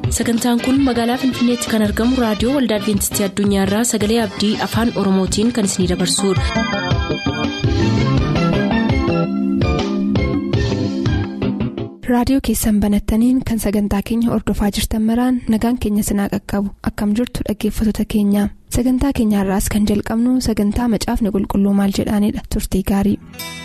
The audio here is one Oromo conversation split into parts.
Sagantaan kun magaalaa Finfinneetti kan argamu raadiyoo Waldaa Adwiintistii Addunyaarraa Sagalee Abdii Afaan Oromootiin kan isinidabarsudha. Raadiyoo keessan banattaniin kan sagantaa keenya hordofaa jirtan maraan nagaan keenya sinaa qaqqabu akkam jirtu dhaggeeffattoota keenya. Sagantaa keenyaarraas kan jalqabnu sagantaa macaafni qulqulluu maal jedhaanidha. Turtii gaarii.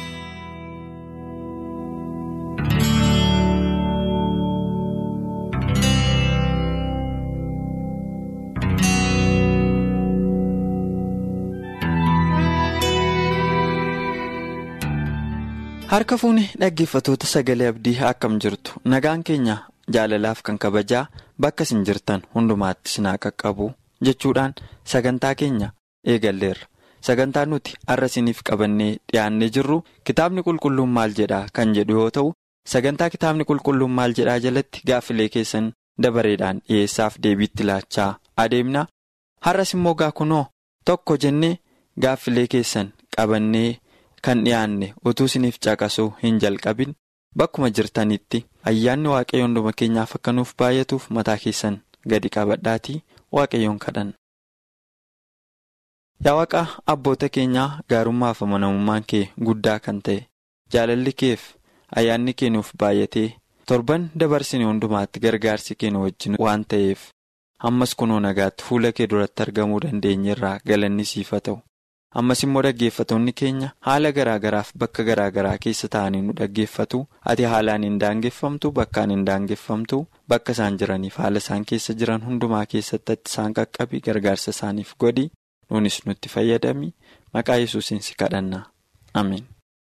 Harka fuuni dhaggeeffattoota Sagalee Abdii akkam jirtu nagaan keenya jaalalaaf kan kabajaa bakka isin jirtan hundumaatti sinaa qaqqabu jechuudhaan sagantaa keenya eegalleerra. Sagantaa nuti har'a isiniif qabannee dhiyaannee jirru kitaabni qulqulluun maal jedhaa kan jedhu yoo ta'u, sagantaa kitaabni qulqulluun maal jedhaa jalatti gaaffilee keessan dabareedhaan dhiyeessaaf deebiitti laachaa adeemna. Har'as immoo kunoo tokko jennee gaaffilee keessan qabannee kan dhiyaanne utuu isiniif caqasuu hin jalqabin bakkuma jirtanitti ayyaanni waaqayyoon hunduma keenyaaf akka nuuf baay'atuuf mataa keessan gadi qabadhaatii waaqayyoon kadhanna. Yaa Waaqa abboota keenyaa, gaarummaaf amanamummaan kee guddaa kan ta'e jaalalli keef ayyaanni kee nuuf baay'atee torban dabarsine hundumaatti gargaarsi kee nu wajjin waan ta'eef ammas kunoo nagaatti fuula kee duratti argamuu dandeenyerraa galanni siif haa ta'u. Ammas immoo dhaggeeffattoonni keenya haala garaagaraaf bakka garaagaraa keessa ta'anii nu dhaggeeffatu. Ati haalaan hin daangeffamtu, bakkaan hin daangeffamtu, bakka isaan jiraniif haala isaan keessa jiran hundumaa keessatti isaan qaqqabi, gargaarsa isaaniif godhi, nuunis nutti fayyadami. Maqaa Yesuusiin si kadhanna. Ameen.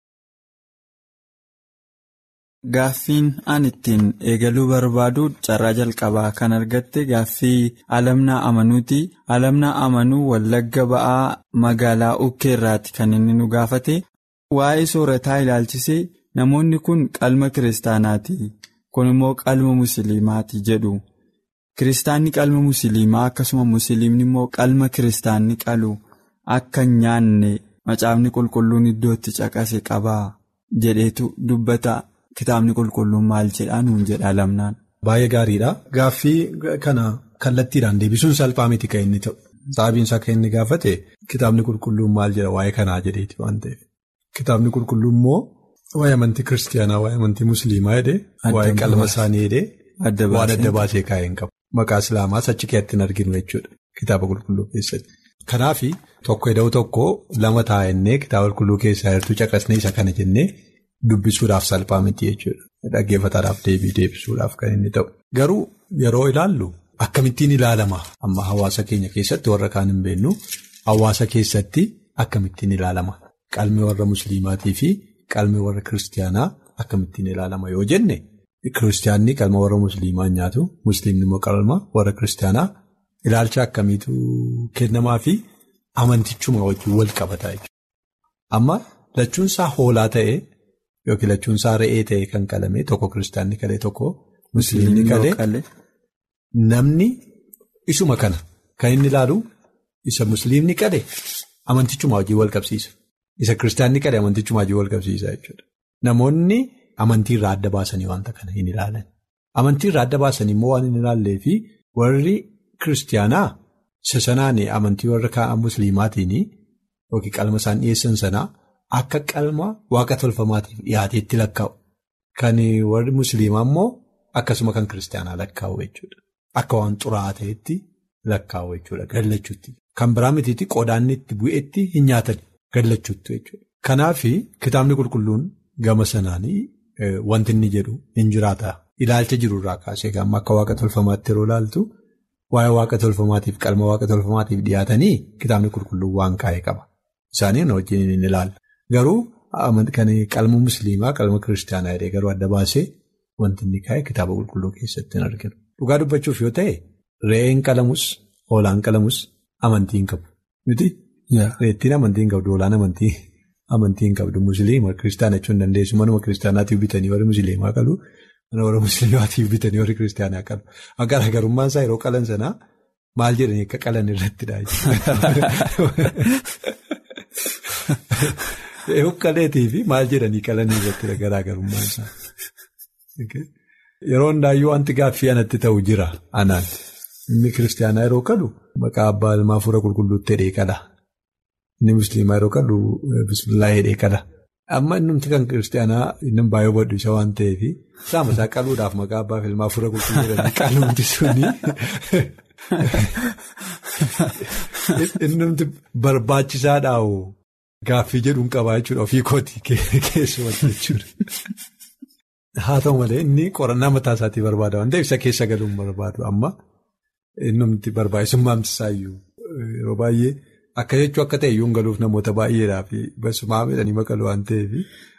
Gaaffiin ani ittiin eegaluu barbaadu carraa jalqabaa kan argatte gaaffii Alamnaa Amanuuti. Alamnaa Amanuu Wallagga Ba'aa magaalaa Ukkeerraati kan inni nu gaafate. Waa'ee soorataa ilaalchisee namoonni kun qalma kiristaanaati, kun immoo qalma musliimaati jedhu. Kiristaanni qalma musliimaa akkasuma musliimni immoo qalma kiristaanni qalu akka hin nyaanne macaafni qulqulluun iddootti caqase qabaa jedheetu dubbata. Kitaabni qulqulluun maal jedhaa nuun jedha Alamnaan. Baay'ee gaariidha. Gaaffii kana kallattiidhaan deebisuun salphaa miti kan inni ta'u. Sababiin isaa kan inni gaafate kitaabni qulqulluun maal jedha waa'ee kanaa jedheeti waan ta'eef. Kitaabni qulqulluun immoo waa'ee amantii kiristiyaanaa, waa'ee amantii musliimaa jedhee, waa'ee qalma isaanii jedhee waan adda baasee kaa'ee hin qabu. Maqaa islaamaas achi keessatti hin arginu jechuudha kitaaba qulqulluu keessatti. Kanaaf tokko ida'u tokko lama taa'ennee kitaaba qulqulluu keessaa jirtu caqasnee isa kana jennee dubbisuudhaaf salphaa miti jechuudha. Dhaggeeffataadhaaf deebisuudhaaf kan inni ta'u. Garuu yeroo ilaallu akkamittiin ilaalama amma hawaasa keenya keessatti warra kaan hin beeknu hawaasa keessatti akkamittiin ilaalama qalmi warra musliimaatii fi qalmi warra kiristiyaanaa akkamittiin ilaalama yoo jenne kiristiyaanni qalma warra musliimaa nyaatu, musliimni immoo qalma warra kiristiyaanaa ilaalcha akkamiitu kennamaa fi amantichuma wajjin wal qabataa jechuudha. Amma lachuunsaa hoolaa ta'ee yookiin lachuunsaa re'ee ta'e kan qalame tokko kiristaanni qalee tokko musliimni qalee namni isuma kana kan inni ilaalu isa musliimni qalee amantichuma wajjin wal qabsiisa. Isa kiristaanni qalee amantichuma wajjin wal qabsiisa jechuudha. Namoonni amantiirraa adda baasanii wanta kana hin ilaalan. Amantiirraa adda baasanii immoo waan hin ilaallee fi warri kiristiyaanaa isa sanaan amantii warra kaan musliimaatiin yookiin qalma isaan dhiyeessan sanaa akka qalma waaqa tolfamaatiif dhiyaateetti lakkaa'u. Kan warri musliimaa immoo akkasuma kan kiristaanaa lakkaa'u jechuudha. Akka waan xuraa'aa ta'etti lakkaa'u jechuudha gallachuutti. Kan biraa mitiitti qodaanni itti bu'eetti hin nyaatan gallachuutti jechuudha. Kanaaf kitaabni qulqulluun gama sanaanii wanti inni jedhu hin jiraata. Ilaalcha jirurraa kaasee gama akka waaqa tolfamaatti yeroo ilaaltu waa'ee waaqa tolfamaatiif qalma waaqa tolfamaatiif dhiyaatanii kitaabni qulqulluun waan kaa'ee qaba. Isaaniin wajjin hin ilaalla. Garuu kan qalma musliimaa qalma kiristaanaa jedhee garuu adda baasee wanti inni kaa'e kitaaba qulqulluu keessatti hin arginu. Dhugaa dubbachuuf yoo ta'e re'een qalamus hoolaan qalamus amantii hin qabu. Miti reettiin amantii hin qabdu, hoolaan amantii hin qabdu. Musliima kiristaana jechuun hin dandeessu. Manuma kiristaanaatiif bitanii warri musliimaa qalu, mana warra musliimaatiif bitanii warri kiristaanaa qalu. Garaagarummaan isaa yeroo qalan sanaa maal jedhanii akka qalan irrattidha. Huqqaleetii fi maal jedhanii qalanii irratti garaagarummaan isaa. Yeroo hundaayyuu wanti gaaffii anatti ta'u jira anaan. Inni kiristaanaa yeroo kadhu maqaa abbaa ilmaa hafuura qulqulluutti hidhee kadha. Inni musliimaa yeroo kadhu bismillaa hidhee kadha. Amma innumti kan kiristaanaa inni baay'ee baddu isa waan ta'eef saama isaa qaluudhaaf maqaa abbaa ilmaa hafuura qulqulluu jedhanii qalumti suni. Innumti barbaachisaadhaa'u gaaffii jedhuun qabaa jechuudha ofii kootii keessumatti jechuudha. Haa ta'u malee inni qorannaa mataa isaatii barbaada waan ta'eef isa keessa galuun barbaadu amma innumti barbaachisummaamsisaayyuu yeroo baay'ee akka jechuu akka ta'e iyyuu galuuf namoota baay'eedhaaf basumaa jedhanii maqalu waan ta'eef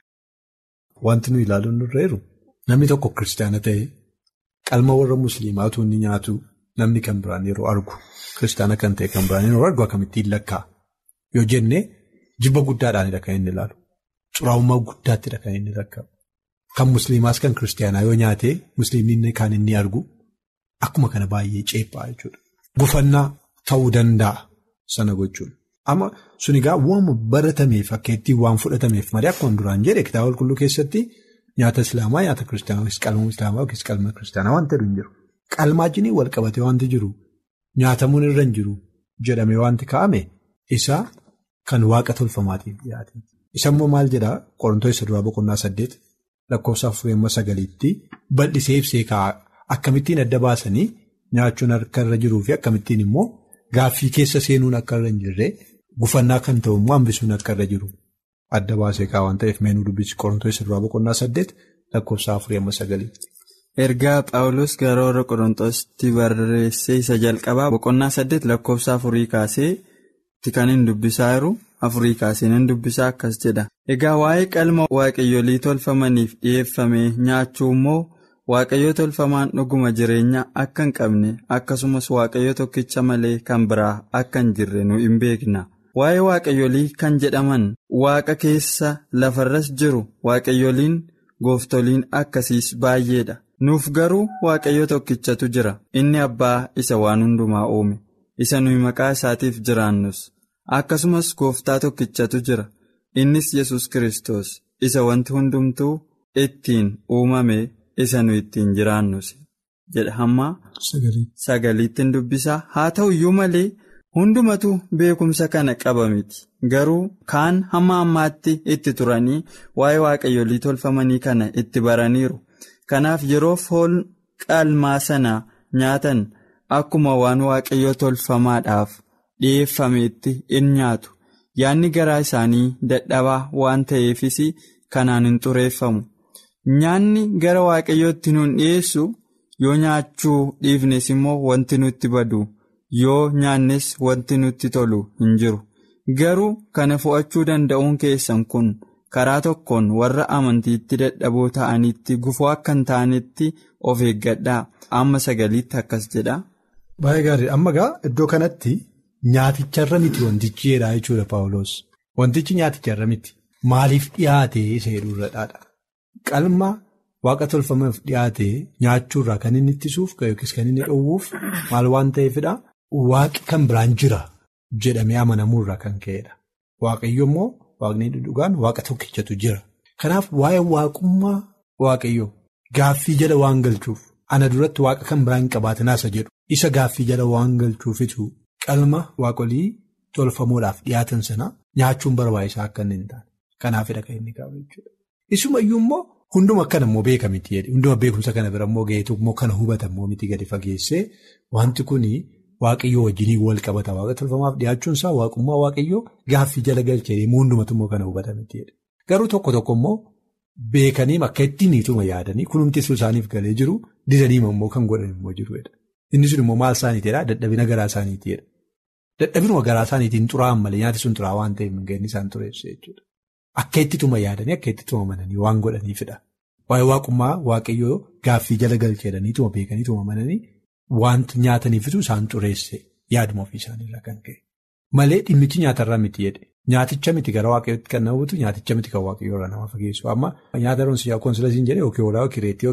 wanti nu ilaaluun nurra jiru namni tokko kiristaana ta'e qalma warra musliimaatu inni nyaatu namni kan biraan yeroo argu kiristaana kan ta'e kan biraan yeroo argu akkamittiin lakkaa yoo jenne jibba guddaadhaanidha kan inni ilaalu xuraa'ummaa guddaattidha kan inni lakkaa. Kan musliimaas kan kiristaanaa yoo nyaate musliimni kan inni argu akkuma kana baay'ee ceephaa jechuudha. Gufannaa ta'uu danda'a sana gochuun. Amma sun egaa waan baratameef akka ittiin waan fudhatameef malee akkuma duraan jedhe kitaaba qulqulluu keessatti nyaata islaamaa nyaata kiristaanaa yookiis qalma islaamaa yookiis qalma kiristaanaa waan ta'u hin jiru. Qalmaajinii wal qabatee wanti jiru nyaatamuun irra hin jiru jedhamee wanti kaa'ame isa kan waaqa tolfamaatiif dhiyaate. Isa immoo maal jedhaa Qorontoos duraa boqonnaa 8. Lakkoofsa 4:9tti bal'isee ibsee kaa'a akkamittiin adda baasanii nyaachuun akka irra jiruu fi akkamittiin immoo gaaffii keessa seenuun akka irra hin jirre gufannaa kan ta'u immoo hambisuun akka irra jiru adda baasee kaa'a waan ta'eef meenuu dubbisi Qorontoos duraa boqonnaa 8 lakkoofsa 4:9tti. Ergaa Phaawulos gara warra Qorontositti barreessee isa jalqabaa boqonnaa 8 lakkoofsa 4 kaasee kan hin dubbisaa jiru. Afurii kaaseen dubbisaa akkas jedha. Egaa waa'ee qalma waaqayyolii tolfamaniif dhiyeeffame nyaachuu immoo waaqayyo tolfamaan dhuguma jireenya akka hin qabne akkasumas waaqayyo tokkicha malee kan biraa akka hin jirre nu hin beekna. Waa'ee waaqayyolii kan jedhaman waaqa keessa lafarras jiru waaqayyoliin gooftoliin akkasiis baay'eedha. Nuuf garuu waaqayyo tokkichatu jira. Inni abbaa isa waan hundumaa uume. Isa nuyi maqaa isaatiif jiraannus. Akkasumas gooftaa tokkichatu jira. Innis Yesus Kiristoos isa wanti hundumtuu ittiin uumame isa nu ittiin jiraannus jedha hamma sagaliittiin dubbisaa. Haa ta'u iyyuu malee hundumatu beekumsa kana qaba miti. Garuu kaan hamma ammaatti itti turanii waa'ee waaqayyolii tolfamanii kana itti baraniiru. Kanaaf yeroo foon qalmaa sana nyaatan akkuma waan waaqayyo tolfamaadhaaf dhiyeeffameetti in nyaatu. Yaadni garaa isaanii dadhabaa waan ta'eefis kanaan hin xureeffamu. Nyaanni gara waaqayyootti nuun dhiyeessu yoo nyaachuu dhiifnes immoo wanti nutti badu yoo nyaannes wanti nutti tolu hin jiru. Garuu kana fo'achuu danda'uun keessan kun karaa tokkoon warra amantiitti dadhaboo ta'anitti gufuu akka hin taanetti of eeggadhaa. Amma sagaliitti akkas jedha. Baay'ee gaarii amma gaa iddoo kanatti. Nyaaticharra miti wantichi jedhaa jechuudha Phaawulos. Wantichi nyaaticharra miti. Maaliif dhiyaate isa jedhurradhaadha. Qalma waaqa tolfamaaf dhiyaate nyaachuurraa kan inni ittisuuf yookiis kan inni dhowwuuf maal waan ta'eefidha. Waaqi kan biraan jira jedhamee amanamuurraa kan ka'edha. Waaqayyo immoo waaqni dhugaan waaqa tokkichatu jira. Kanaaf waa'ee waaqummaa waaqayyo gaaffii jala waan galchuuf ana duratti waaqa kan biraan qabaatanaasa jedhu isa gaaffii jala waan galchuufitu. Qalma waaqolii tolfamuudhaaf dhiyaatan sana nyaachuun barbaachisaa akka inni hin taane. Kanaafidha kan inni qabu jechuudha. Isumayyuu immoo hunduma akkana immoo beeka miti jedhe. Hunduma beekumsa kana bira immoo ga'eetu immoo kana hubata immoo miti gadi fageessee wanti kuni waaqayyoo wajjinii wal qabata. Waaqa tolfamaaf dhiyaachuunsaa waaqummaa waaqayyoo gaaffii jala galchee hundumatu immoo kana hubata miti jedhe. Garuu tokko tokko immoo beekanii akka ittiin ituma yaadanii kunumtisuu isaaniif galee jiru didaniima immoo kan godhan immoo jiruudha. Inni sun immoo maal isaaniitidha? Dadhabina garaa isaaniitidha. Dadhabinuma garaa isaaniitiin xuraa'an malee nyaati sun xuraa'aa waan ta'eef hin isaan xureessu jechuudha. Akka ittituma yaadanii akka ittituma amananii waan godhaniifidha. Waa'ee waaqummaa waaqayyoo gaaffii jala galcheedhaniituma beekaniituma amananii wanti nyaataniifitu isaan xureesse yaaduma ofii isaaniirraa kan ka'e. Malee dhimmichi nyaatarraa miti jedhe. Nyaaticha miti gara waaqayyootti kan nama butu nyaaticha miti kan waaqayyoorraa nama fageessu. Amma nyaata roonsiyaa koonsilasiin jedhee yookiin hoolaa yookiin reetii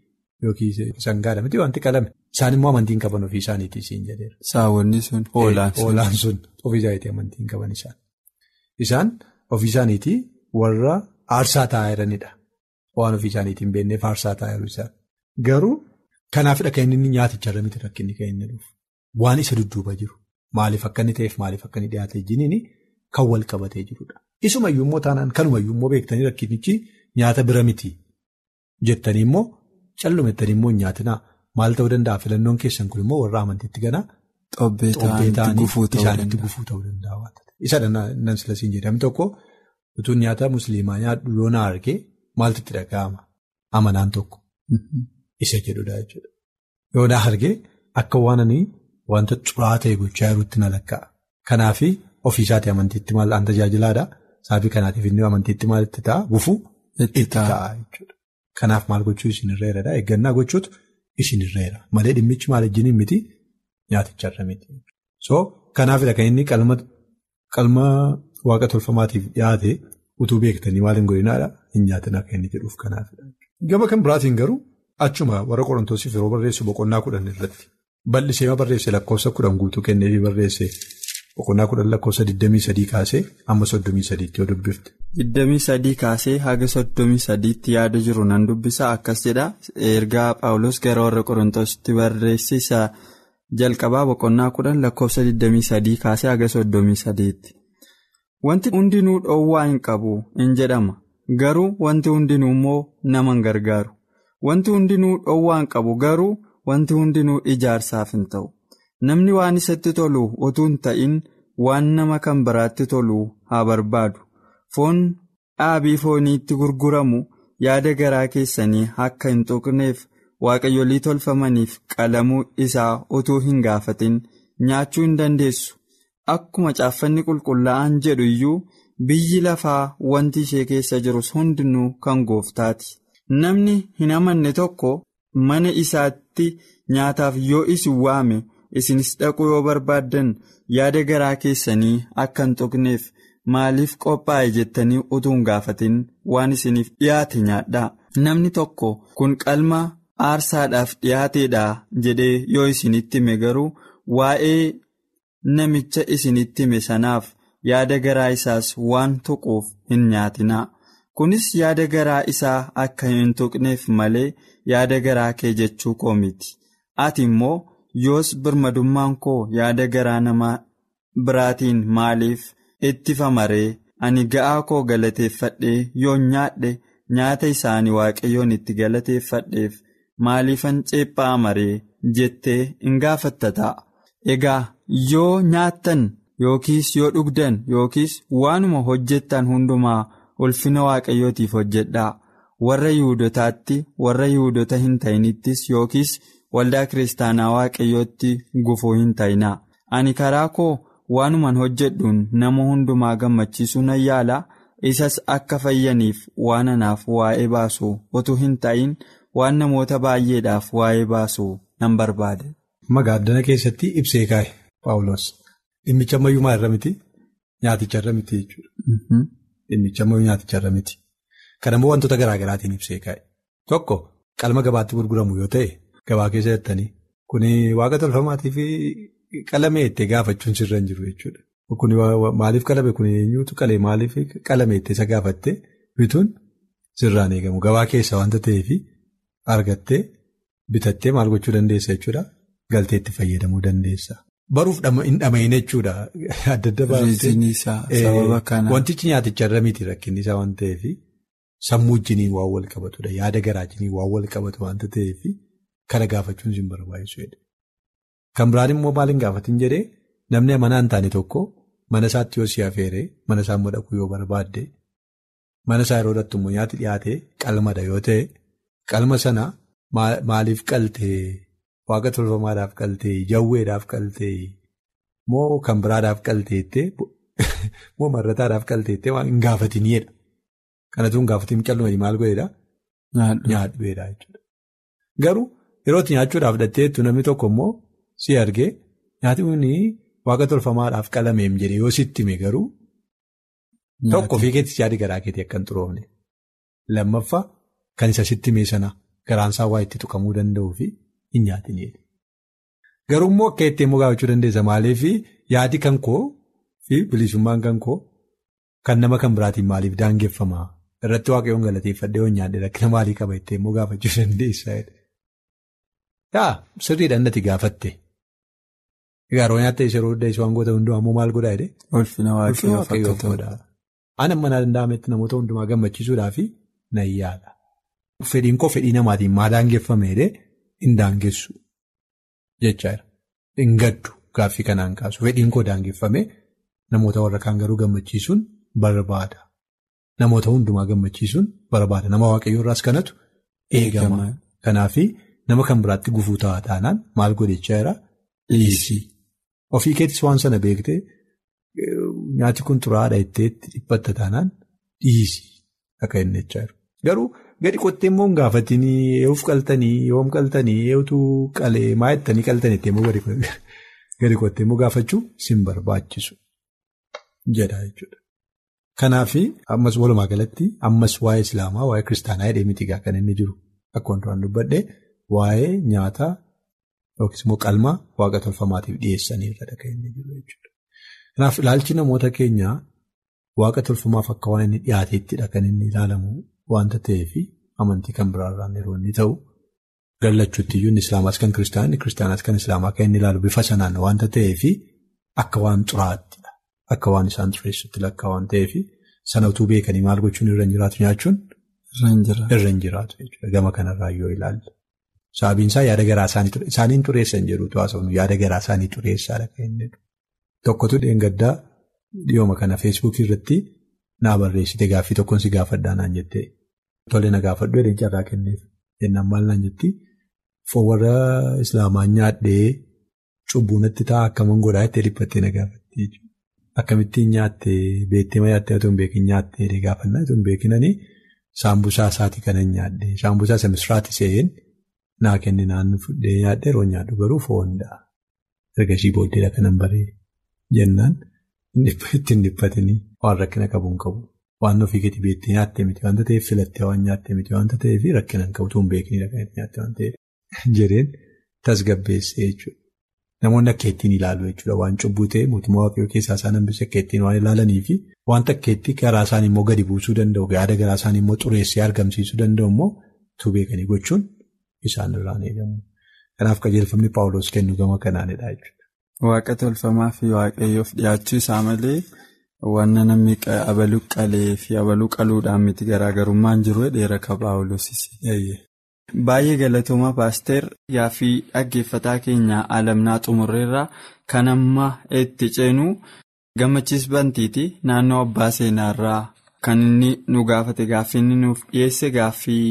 yookiin sangaadha miti wanti qalame. Isaan immoo amantiin qaban ofii isaaniitii siin jedheera. Saawwanni sun hoolaan sun ofii isaaniitii amantiin qaban isaan. Isaan ofii isaaniitii warra aarsaa taa'aa jiranidha. Waan ofii isaaniitiin beekneef aarsaa taa'aa jiru isaan. Garuu kanaafidha kan inni nyaaticharra miti rakkinni kan inni dhufu. Waan isa dudduuba jiru. Maaliif akka inni ta'eef maaliif akka inni dhiyaatee jiniin kan wal qabatee jirudha. Isumayyuu immoo taanaan kanumayyuu immoo beektanii rakkinichi nyaata bira miti jettanii immoo callumettanii immoo nyaatinaa maal ta'uu danda'a filannoon keessan kun immoo warra amantiitti ganaa xobbee ta'anii isaanitti gufuu ta'uu danda'a. Isa nan silasiin jedhamu tokko utuu nyaata musliimaa nyaadhu yoo na argee maaltu itti dhaga'ama amanaan tokko isa jedhudha jechuudha. Yoo na argee akka waananii wanta xuraa ta'e gochaa jirutti na lakkaa'a. Kanaafi ofiisaati amantiitti maal an tajaajilaadha. Sababii kanaatiif inni amantiitti maal itti ta'a gufuu itti ta'a jechuudha. Kanaaf maal gochuu isin irreeradha. Eeggannaa gochuutu isin irreera. Malee dhimmichi maal ejjiniin miti nyaaticharra miti. So kanaafidha kan inni qalma waaqa tolfamaatiif dhiyaate utuu beektanii maal hin godhinaadha hin nyaatinaa kan inni jedhuuf kanaafidha. Gama kan biraatiin garuu achuma warra Qorontoosiif yeroo barreessu boqonnaa 10 irratti bal'isee barreesse lakkoofsa 10 guutuu kenneefi barreesse. Boqonnaa 10 lakkoofsa 23 kaasee amma 33 yoo dubbifte. 23 kaasee haga 33 yaada jiru nan dubbisa akkas jedha. Ergaa Phaawulos gara warra Qorontositti barreessisa jalqabaa boqonnaa 10 lakkoofsa 23 kaasee haga 33. Wanti hundinuu dhoowwaa hin qabu hin jedhama. Garuu wanti hundinuu immoo nama hin gargaaru. Wanti hundinuu dhoowwaa hin qabu garuu wanti hundinuu ijaarsaaf hin ta'u. Namni waan isatti tolu utuu hin ta'in waan nama kan biraatti tolu haa barbaadu. Foon dhaabii fooniitti gurguramu yaada garaa keessanii akka hin tuqneef waaqayyolii tolfamaniif qalamuu isaa utuu hin gaafatin nyaachuu hin dandeessu. Akkuma caaffanni qulqullaa'aan jedhu iyyuu biyyi lafaa wanti ishee keessa jirus hundinuu kan gooftaati. Namni hin amanne tokko mana isaatti nyaataaf yoo isin waame. Isinis dhaquu yoo barbaaddan yaada garaa keessanii akka hin tuqneef maaliif qophaa'e jettanii utuu hin gaafatin waan isiniif dhiyaate nyaadhaa. Namni tokko kun qalma aarsaadhaaf dhiyaateedha jedhee yoo isinitti hime garuu waa'ee namicha isinitti hime sanaaf yaada garaa isaas waan tuquuf hin nyaatinaa. Kunis yaada garaa isaa akka hin tuqneef malee yaada garaa kee jechuu koo miti. Ati immoo. Yoos birmadummaan koo yaada garaa namaa biraatiin maaliif ittifama ree ani ga'aa koo galateeffadhee yoo nyaadhe nyaata isaanii waaqayyoon itti galateeffadheef maaliifan ceephaama ree jettee hin gaafatta ta'a. Egaa yoo nyaattan yookiis yoo dhugdan yookiis waanuma hojjettan hundumaa ulfina waaqayyootiif hojjedhaa. Warra Yihuudootaatti warra Yihuudoota hin ta'inittis yookiis waldaa kiristaanaa waaqayyootti gufuu hin ta'inaa. Ani karaa koo waanuman hojjedhuun nama hundumaa gammachiisuu nan yaala. Isas akka fayyaniif waan anaaf waa'ee baasu utuu hin ta'in waan namoota baay'eedhaaf waa'ee baasu nan barbaade. Magaaddana keessatti ibsee kaa'e Phaawulos. Dhimmicha ammayyuu maalirra miti? Nyaaticharra miti jechuudha. Dhimmicha ammayyuu nyaaticharra miti. Kan ammoo wantoota garaa garaatiin ibsee kaa'e. Tokko qalma gabaatti gurguramu yoo ta'e. Gabaa keessa jettanii kuni waaqa tolfamaatii fi qalame itti gaafachuun sirra hin jiru jechuudha. Kuni maaliif qalame kuni eenyuutu qalee maaliif qalame itti isa gaafattee bituun sirraan eegamu. Gabaa keessa wanta ta'eef argattee bitattee maal gochuu dandeessa jechuudha. Galtee itti fayyadamuu dandeessa. Baruuf hin dhama'in jechuudha. Adda adda baastee wantichi nyaaticharra miti rakkinni isaa waan ta'eef sammuu wajjiniin waan wal qabatudha. Yaada garaa wajjiniin waan wal qabatu wanta ta'eef. Kana gaafachuun isin barbaachisu jedhe. Kan biraan immoo maal hin gaafatin jedhee namni amanaa hin taane tokko mana isaatti yoo si affeeree mana isaa immoo dhaquu yoo barbaadde mana isaa yeroo dhattu immoo nyaati dhiyaate qalmadha yoo ta'e qalma sana maaliif qaltee waaqa tolfamaadhaaf qaltee jawweedhaaf qaltee moo kan biraadhaaf qalteettee moo marrataadhaaf qalteettee waan hin gaafatiniidha. Kanatu hin gaafatin calluma maal godheedha? Nyaadhuedha jechuudha. Garuu. Yeroo itti nyaachuudhaaf dhatteettu namni tokko immoo si argee nyaati kun waaqa tolfamaadhaaf qalameem jedhee yoo sitti hime garuu tokko ofii keetti yaadi garaa keetii akka hin xuroofne. Lammaffaa kan isa sitti hime sana garaansaa waa itti tuqamuu danda'uu fi hin nyaatiniidha. Garuu immoo akka itti immoo gaafachuu dandeessa maaliif yaadi kan koo fi bilisummaan kan koo kan nama kan biraatiin maaliif daangeffama irratti waaqayyoon galateeffadhee yoo nyaadhe rakkina maalii qaba itti immoo gaafachuu dandeessa. Sirriidhaan natti gaafatte. Egaa yeroo nyaatta yeroo hunda waan goota hundumaa ammoo maal godhaa jedhee? Ulfina waaqayyoo godha. Ani amma danda'ametti namoota hundumaa gammachiisuudhaaf nan yaala. Fedhiin koo fedhii namaatiin maa daangeffame jedhee hin daangessu jechaadha. Hin gaddu gaaffii kanaan kaasu. Fedhiin koo daangeffame namoota warra kaan garuu gammachiisuun barbaada. Namoota hundumaa gammachiisuun barbaada. Nama waaqayyoo irraas kanatu eegama. Kanaafi nama kan biraatti gufuu ta'aa taanaan maal godhechaa jira? Dhiisii. Ofii keettis waan sana beektee nyaati kun xuraadha itteetti dhiphatta taanaan dhiisii akka inni jechaa jiru. Garuu gadi qottee immoo hin gaafatinii eeguuf qaltanii yoom qaltanii eeguutu qalee maa jettanii qaltanitti immoo gadi qottee immoo gaafachuu sin barbaachisu jedha jechuudha. Kanaafi ammas walumaa galatti ammas waa'ee Islaamaa waa'ee Kiristaanaa jedhee mitigaa kan inni jiru akka wantoota dubbadhee waa'ee nyaataa yookiis immoo qalmaa waaqa tolfamaatiif dhiyeessanii irra kan inni jiru jechuudha. Kanaaf ilaalchi namoota keenyaa waaqa tolfamaaf akka waan inni dhiyaateettidha kan inni ilaalamu waanta ta'eef amantii kan biraarraan yeroo inni ta'u gallachuutti iyyuu Islaamaas kan Kiristaanaas kan Islaamaa kan inni ilaalu bifa sanaan waanta ta'eef akka waan xuraattidha. Akka waan isaan xureessutti lakkaa waan ta'eef sana utuu beekanii maal gochuun irra hin jiraatu nyaachuun irra hin jiraatu jechuudha. Gama kanarraa yoo ilaalle. Sababiinsaa yaada garaa isaaniin xureessan jedhuutu haasofnu yaada garaa isaanii xureessaadha kan inni jedhu. Tokkotu dheengaddaa dhiyooma kana feesbuukii irratti naa barreessite gaaffii tokkoon si gaafadhaa naan jettee tole na gaafadhu jedhee carraa kenneef jennaan maal naan jetti foon warra Islaamaa nyaadhee cubbuunatti ta'a akkaman godhaa jettee dhiphattee na gaafatti jechuudha. Akkamittiin nyaattee beektee ma nyaattee otoo hin beekin nyaattee gaafannaa otoo hin beekinanii saambusaa isaatii kanan nyaadhee saambusaa isa misraati se'een naa kenne naannoo fudhee nyaadhee yeroo nyaadhu garuu foonidha. Ergasii booddeedha kanan baree jennaan ittiin dhiphatanii waan rakkina qabuun qabu. Waan ofii keetii beektee nyaattee miti waanta ta'eef filattee waan nyaattee miti waanta ta'eef rakkina hin qabu tuun beeknidha kan itti nyaattee waan ta'eef jedheen tasgabbeessee jechuudha. Namoonni akka ittiin ilaalu jechuudha waan cubbuu ta'e mootummaa waaqayyoo keessaa isaan hambisee akka ittiin waan ilaalanii fi wanta akka ittiin garaa isaanii immoo gadi buusuu danda'u yaada garaa isaanii immoo xureessee argamsiisuu danda'u immoo tuu beekanii gochuun isaan irraan eegamu. Kanaaf qajeelfamni Paawuloos kennu gama kanaanidha jechuudha. Waaqa tolfamaa fi waaqayyoof dhiyaachuu isaa malee wanna namni abaluu qalee fi abaluu qaluudhaan miti garaagarummaan jiru dheera qaba Paawuloos. Baay'ee galatooma paaster yaaffii dhaggeeffataa keenya alamnaa xumurreerraa kan amma itti ceenu gammachiis bantiiti naannoo abbaa seenaarraa kan inni nu gaafate gaaffii inni nuuf dhiyeesse gaaffii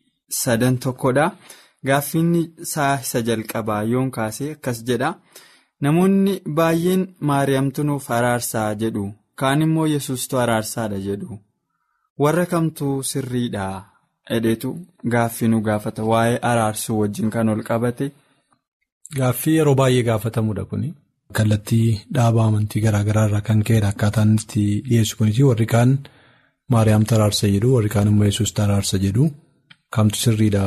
3 gaaffiin isa jalqabaa yoon kaasee akkas jedha namoonni baay'een maariyaamtu nuuf araarsaa jedhu kaan immoo yesuustu araarsaadha jedhu warra kamtuu sirriidha. Edheetu gaaffii nu gaafata waa'ee araarsuu wajjin kan ol qabate. Gaaffii yeroo baay'ee gaafatamudha kuni. Kallattii dhaabaa amantii garaagaraa irraa kan ka'edha akkaataan itti dhiyeessu kunis warri kaan Maariyaamtu araarsa jedhu warri kaan immoo Yesuustu araarsa jedhu kamtu sirriidha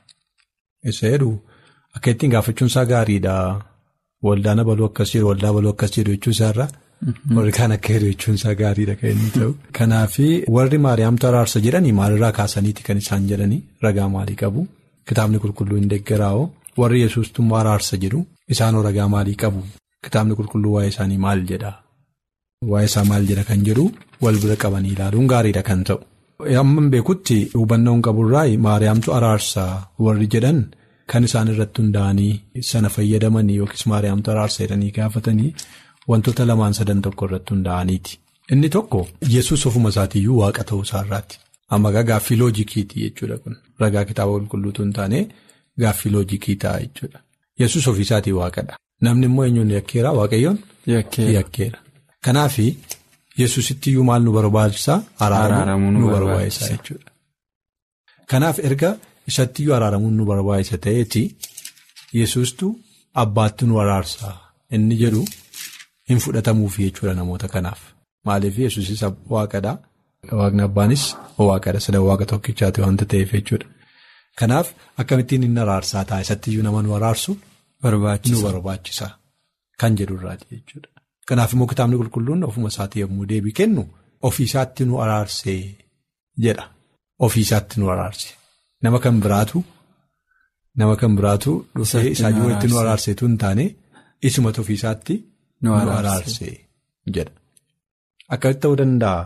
isa jedhu akka ittiin gaafachuun isaa gaariidha waldaan abaluu akkas jedhu waldaa abaluu akkas jedhu jechuun isaarraa. Warri kaan akka jedhu jechuun isaa gaariidha kan inni ta'u. Kanaafi warri Maariyaamtu araarsa jedhanii maalirraa kaasaniiti kan isaan jedhanii ragaa maalii qabu? Kitaabni qulqulluu hin deeggaraa'oo warri Yesuustu immoo araarsa jedhu isaanoo ragaa maalii qabu? Kitaabni qulqulluu waa'ee isaanii maal jedha? Waa'ee isaa maal jedha kan jedhu wal bira qabanii ilaaluun gaariidha kan ta'u. Amma beekutti hubannoon qaburraa Maariyaamtu araarsa warri jedhan kan isaan irratti hundaa'anii sana fayyadamanii yookiis Maariyaamtu araarsa jedhanii gaafatanii. Wantoota 2-3 tokko irratti hundaa'aniiti. Inni tokko Yesuus ofuma isaatiiyyuu waaqa ta'uu isaarraati. Amma gaaffii loojikiiti jechuudha kun. Ragaa kitaaba qulqulluutu hin taane gaaffii loojikii ta'a jechuudha. Yesuus ofii isaatii waaqadha. Namni immoo eenyuun yakkeera waaqayyoon yakkeera. Kanaafi Yesuusittiyyuu maal nu barbaachisaa? Araaramuu nu barbaachisaa jechuudha. Kanaaf erga isattiyyuu araaramuun nu barbaachisa ta'eeti Yesuustu abbaatti nu araarsaa inni jedhu. Hin fudhatamuufi jechuudha namoota kanaaf. Maaliif Yesuusis waaqadha. Waaqni abbaanis waaqadha. Sada waaqa tokkichaati waanta ta'eef jechuudha. Kanaaf akkamittiin inni araarsaa ta'a isattiyyuu nama nu araarsu nu barbaachisa kan jedhurraati jechuudha. Kanaaf immoo kitaabni qulqulluun ofuma isaatii yommuu deebii kennu ofiisaatti nu araarsee jedha. Ofiisaatti nu araarse. Nama kan biraatu nama kan biraatu dhufee isaatii walitti nu araarseetu hin taane isumatu ofiisaatti nu araarsee jedha. Akkamitti ta'uu danda'a?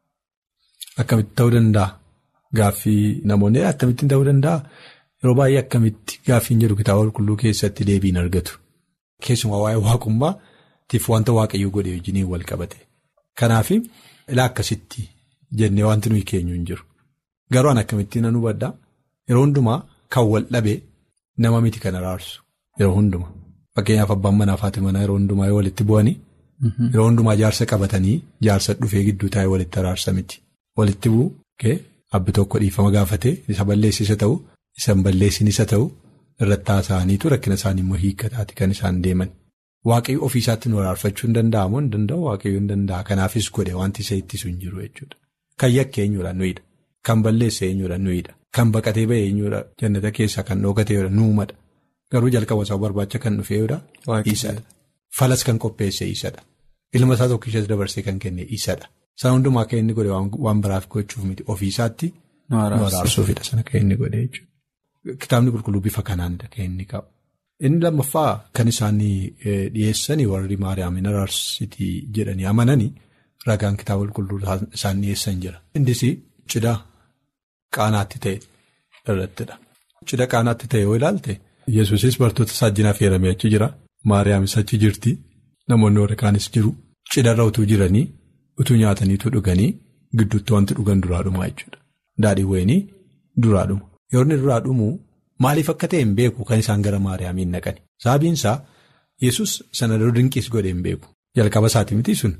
Akkamitti ta'uu danda'a? Gaaffii namoonni akkamitti ta'uu danda'a? Yeroo baay'ee akkamitti gaaffiin jedhu kitaaba qulqulluu keessatti deebiin argatu. Keessumaa waa'ee waaqummaatiif wanta waaqayyoo godhe wajjin wal qabate. Kanaaf ilaa akkasitti jennee wanti nuyi keenyu hin jiru. Garuu an akkamitti nan hubadha yeroo hundumaa kan wal dhabee nama miti kan araarsu yeroo hundumaa. Fakkeenyaaf abbaan manaa fi haati manaa yeroo hundumaa yoo walitti bu'anii yeroo hundumaa jaarsa qabatanii jaarsa dhufee gidduu taa'ee walitti araarsa miti. Walitti bu'u abbi tokko dhiifama gaafatee isa balleessisa ta'u isa balleessin isa ta'u irratti haasa'aniitu rakkina isaanii immoo hiikkataati kan isaan deeman. Waaqayyo ofiisaatti nu araarfachuu hin danda'amu hin danda'u waaqayyo hin danda'a. Kanaafis godhe wanti isa ittisu hin jiru jechuudha. Kan yakke eenyuudha nuyidha. Kan balleesse eenyuudha nuyidha. Kan baqatee ba'e eenyuudha jannata keessaa kan dhookatee nuumadha. Garuu jalqaba isaa barbaacha kan dhufeedha isadha. Falas kan qopheesse isadha. Ilma isaa tokkichas dabarsee kan kenne isadha. Sana hundumaa kan inni godhe waan biraaf gochuuf miti ofiisaatti nu araarsuufidha sana kan inni godhe jechuudha. Kitaabni qulqulluu bifa kanaanidha kan inni qabu. Inni lammaffaa kan isaanii dhiyeessanii warri Maariyaamin araarsitii jedhanii amananii ragaan kitaaba qulqulluu isaan dhiyeessan jira. Innis cidha qaanaatti ta'e irrattidha. Cidha qaanaatti ta'e yoo ilaalte Yesuusis bartoota isaa wajjin affeeramee achi jira. Maariyaamis achi jirti. Namoonni warra kaanis jiru. Cidharra utuu jiranii utuu nyaataniitu dhuganii gidduutti wanti dhugan duraa dhumaa jechuudha. Daadhiin wayinii duraa dhuma. Yeroo inni duraa dhumu maaliif akka ta'e hin beeku kan isaan gara Maariyaamiin naqani. Sababiin isaa Yesuus sana dura dinqiis godhe hin beeku. Jalqaba isaati miti sun.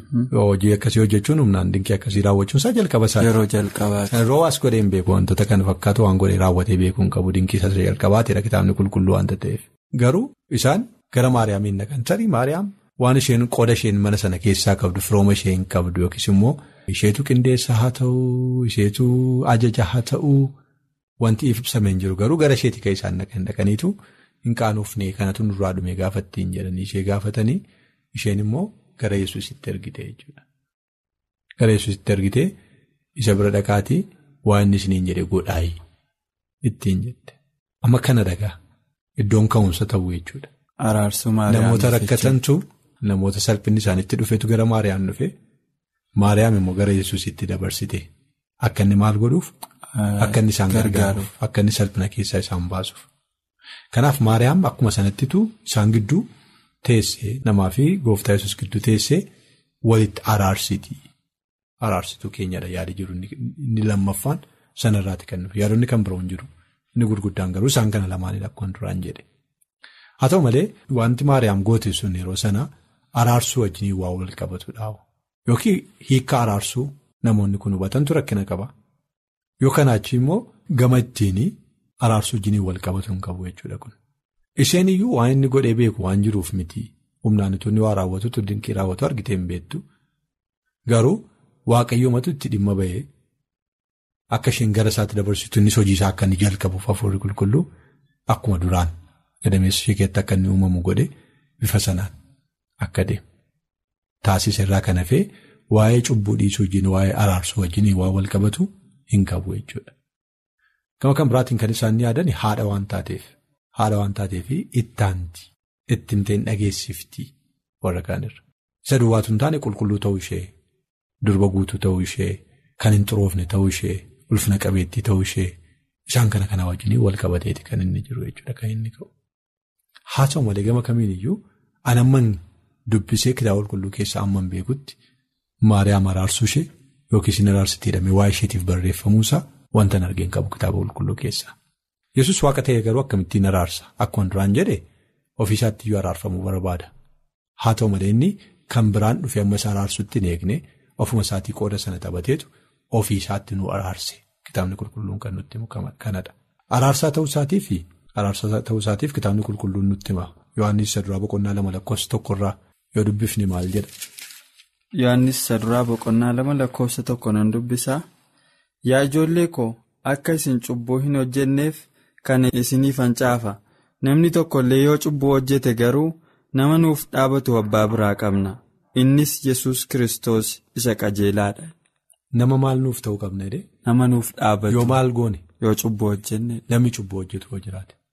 Hojii akkasii hojjechuun humnaan dinqii akkasii raawwachuun isaa jalqaba isaati. Yeroo jalqabaati. Yeroo as godhe hin beeku wantoota kan fakkaatu waan godhe raawwatee beekuu hin qabu dinqii isa jalqabaatidha kitaabni qulqulluu waanta ta'eef. Garuu isaan gara Maariyaamiin naqan. Tarii Maariyaam waan isheen qooda isheen mana sana keessaa qabdu firooma isheen qabdu yookiis immoo isheetu qindeessa haa ta'uu isheetu ajaja haa ta'uu wanti ibsamee hin jiru garuu gara isheetii kan isaan dhaqaniitu hin qaanofne kanatu nurraa dhume gaafattiin jedhanii ishee gaafatanii isheen immoo gara Yesuusitti ergite jechuudha. Gara Yesuusitti ergite isa bira dhaqaatii waan inni isiniin jedhe godhaayi ittiin jette. Amma kana dhagaa iddoon ka'umsa ta'uu jechuudha. Araarsuu Maariyaam. Namoota rakkatantu namoota salphinni isaanitti dhufeetu gara Maariyaam dhufe Maariyaam immoo gara Yesuusitti dabarsite akka inni maal godhuuf akka inni isaan gargaaruuf akka inni salphina keessaa isaan baasuuf. Kanaaf Maariyaam akkuma sanattitu isaan gidduu teessee namaa fi gooftaa Yesuus gidduu teessee walitti araarsituu keenyadha yaada jiru inni lammaffaan sanarraati kan dhufe yaadonni kan biroo hin jiru inni gurguddaan garuu isaan kana lamaanidha akkuma duraan jedhe. Haa ta'u malee wanti Maariyaam goote sun yeroo sana araarsuu wajjin waa wal qabatudha. Yookiin hiika araarsuu namoonni kun hubatantu rakkina qaba. Yoo kanaachi immoo gama ittiin araarsuu wajjin wal qabatu hin qabu jechuudha kun. Isheen iyyuu waan inni godhee beeku waan jiruuf miti. Humnaan utuu inni waa raawwatutu dinqii raawwatu argitee hin beektu. Garuu waaqayyoomatu itti dhimma bahee akka isheen gara isaatti dabarsitu innis hojii isaa akka inni jalqabuuf hafuurri qulqulluu akkuma duraan. Gadameessa ishee keessatti akka inni uumamu godhe bifa sanaan akka deemu. Taasisa irraa kan hafee waa'ee cubbuu dhiisuu wajjin waa'ee araarsuu wajjin waa wal qabatu hin qabu jechuudha. Gama kan biraatiin kan isaan yaadan haadha waan taateef ittaanti ittiin ta'in dhageessifti warra kaanirra. Isa duwwaatu hin taane qulqulluu ta'uu ishee durba guutuu ta'uu ishee kan hin xuroofne ta'uu ishee ulfina qabeettii ta'uu ishee isaan kana wajjin wal qabateeti kan inni jiru jechuudha kan inni ka'u. Haa ta'u malee gama kamiin iyyuu anamman dubbisee kitaaba qulqulluu keessaa amman beekutti Maariyaam araarsuu ishee yookiis hin araarsitii jedhamee waa'ee isheetiif barreeffamuusaa wanta hin argeen qabu kitaaba qulqulluu keessaa. Yesuus waaqa ta'e garuu akkamittiin araarsa akkuma duraan jedhe ofiisaatti iyyuu araarfamuu barbaada. Haa ta'u malee inni kan biraan dhufee amma isa araarsutti hin eegne ofuma isaatii qooda sana taphateetu ofiisaatti nu araarse kitaabni qulqulluun kan nutti himu kanadha. Araarsaa ta'uu isaatiif kitaabni qulqulluun nutti hima. Yohaannis isa duraa boqonnaa 2:1 yoo dubbifne maal jedha? Yohaannis isa duraa boqonnaa 2:1 nan dubbisaa. Yaa ijoollee koo akka isin cubbuu hin hojjenneef kan isiniif hancaafa. Namni tokkollee yoo cubbuu hojjete garuu nama nuuf dhaabatu abbaa biraa qabna. Innis Yesuus Kiristoos isa qajeelaadha. Nama maal nuuf ta'uu qabna jedhee? Nama nuuf dhaabatu. Yoo maal goone? Yoo cubbuu hojjenne. Namni cubbuu hojjetu hoo jiraate?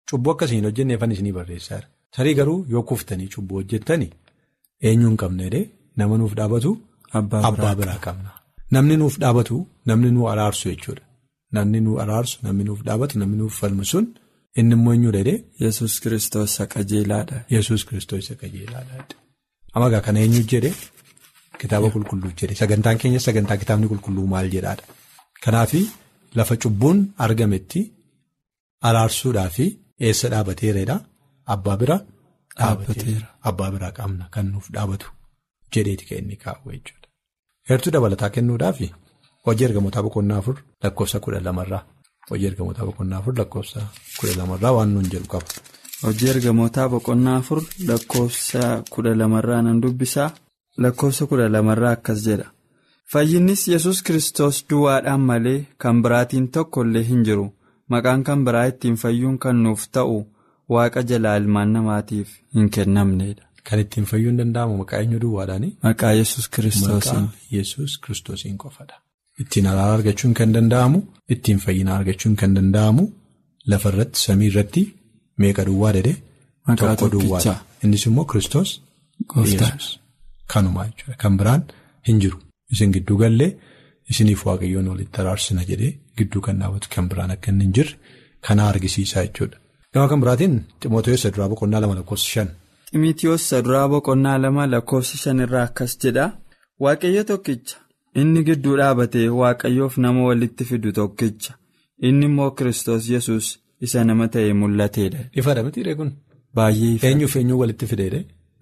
cubbuu akkasiin hojjenneefan isinii barreessaa jira. Tarii garuu yoo kuftanii cubbuu hojjettanii eenyuun qabneedhe nama nuuf dhaabatu abbaa biraa qabna. Namni nuuf dhaabatu namni nuu araarsu jechuudha. Namni nuu araarsu namni nuuf dhaabatu namni nuuf falmu sun inni immoo eenyudha jedhee. Yesuus Kiristoos isa qajeelaadha. Yesuus Kiristoos isa qajeelaadha. Amma egaa kana eenyu jedhee kitaaba qulqulluu jedhee sagantaan keenya sagantaa kitaabni qulqulluu maal jedhaadha. Kanaafi lafa cubbuun argametti araarsuudhaa fi eessa dhaabateeredha. Abbaa bira dhaabateera. Abbaa biraa qabna kan nuuf dhaabatu jedheeti kan inni kaa'u jechuudha. Heertuu dabalataa kennuudhaaf hojii ergamootaa boqonnaa 4 lakkoofsa 12 hojii ergamootaa boqonnaa 4 lakkoofsa 12 waan nuun jedhu qaba. Hojii ergamootaa boqonnaa 4 lakkoofsa 12 nan dubbisaa lakkoofsa 12 akkas jedha. Fayyinnis Yesuus Kiristoos duwwaadhaan malee kan biraatiin tokko illee hin jiru. Maqaan kan biraa ittiin fayyuun kan nuuf ta'u waaqa jalaa ilmaan namaatiif hin kennamneedha. Kan ittiin fayyuu hin danda'amu maqaa eenyu duwwaadhaani? Maqaa Yesuus Kiristoosiin. Maqaa Yesuus Kiristoosiin qofadha. Ittiin araara argachuun kan danda'amu, ittiin fayyina argachuun kan danda'amu lafa irratti samii irratti meeqa duwwaa dedee tokko duwwaadha. Innis immoo Kiristoos Yesuus kanumaa jechuudha. Kan biraan hin jiru. Isin gidduu gallee isiniif waaqayyoon walitti araarsina jedhee gidduu kan dhaabatu kan biraan akka inni hin jirre kana argisiisaa jechuudha. Gama kan biraatiin Ximootiyoos Saduraa Boqonnaa 2 lakkoofsa 5. Ximootiyoos Saduraa Boqonnaa 2 lakkoofsa 5 irraa akkas jedha. Waaqayyo tokkicha inni gidduu dhaabatee waaqayyoof nama walitti fidu tokkicha inni immoo Kiristoos Yesuus isa nama ta'e mul'ateedha. Ifadha mitiiree kun? Baay'ee ifa. Eenyuuf walitti fideedha?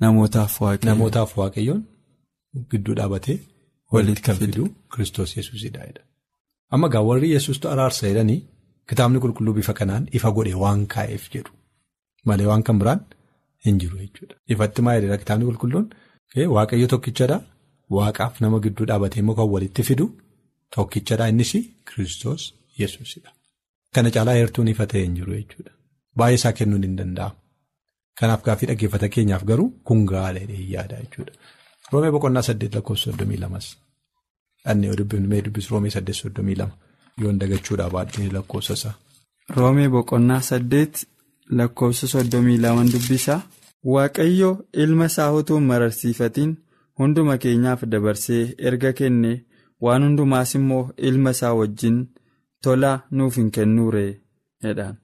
Namootaaf waaqayyoon gidduu dhaabatee walitti fidu Kiristoos Yesuusidha. Amma gaa warri Yesuustu araarsa jedhanii kitaabni qulqulluu bifa kanaan ifa godhe waan kaa'eef jedhu malee waan kan biraan hin jiru jechuudha. Ifatti maa jedhera kitaabni qulqulluun waaqayyo tokkichadha. Waaqaaf nama gidduu dhaabatee immoo kan walitti fidu tokkichadha innis Kiristoos Yesuusidha. Kana caalaa heertuun ifa ta'e hin jiru jechuudha. Baay'ee isaa kennuun hin danda'amu. Kanaaf gaaffii dhaggeeffata keenyaaf garuu kun gaariidha yaada jechuudha. Roomee boqonnaa 8 lakkoofsa 32. Dhannee dubbis Roomee 8:32 yoon dagachuudhaa baadhee lakkoofsa isaa. Roomee boqonnaa 8 lakkoofsa 32 dubbisaa. Waaqayyo ilma isaa utuu hin mararsiifatiin hunduma keenyaaf dabarsee erga kenne waan hundumaas immoo ilma isaa wajjin tola nuuf hin kennuure jedhaan.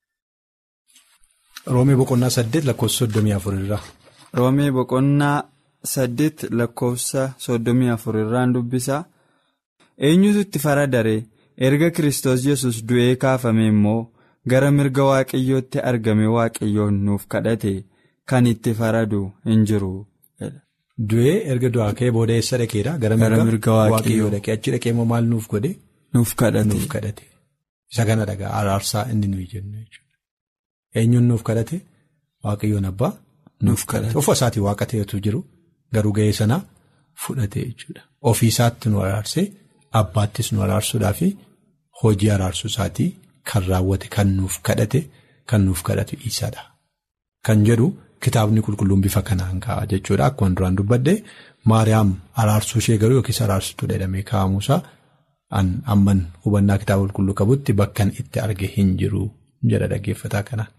Roomee boqonnaa 8 lakkoofsa 34 irraa. Roomee boqonnaa 8 lakkoofsa 34 irraan dubbisaa. Eenyutu itti faradaree erga Kiristoos Yesuus du'ee kaafame immoo gara mirga waaqayyootti argame waaqayyoon nuuf kadhate kan itti faradu hin jiru. Du'ee erga du'aa ka'ee booda eessa dhaqeedha? Gara mirga waaqayyoo dhaqee achi dhaqee immoo maal nuuf godhe? Nuuf kadhate. Isa kana dhagaa araarsaa inni nuyi jennu jechuudha. Eenyuun nuuf kadhate? Waaqayyoon abbaa nuuf kadhate. Ofa isaatii waaqa ta'etu jiru garuu ga'ee sanaa fudhate jechuudha. Ofii isaatti nu araarsee abbaattis nu araarsuudhaaf hojii araarsuu isaatii kan raawwate kan nuuf kadhatu isaadha. Kan jedhu kitaabni qulqulluun bifa kanaan kaa'a jechuudha. Akkuma duraan dubbadde Maariyaam araarsuu ishee garuu yookiis araarsituu jedhamee kaa'amuusaa amman hubannaa kitaaba qulqulluu qabutti bakkan itti arge hin jiru jedha dhaggeeffataa kanaan.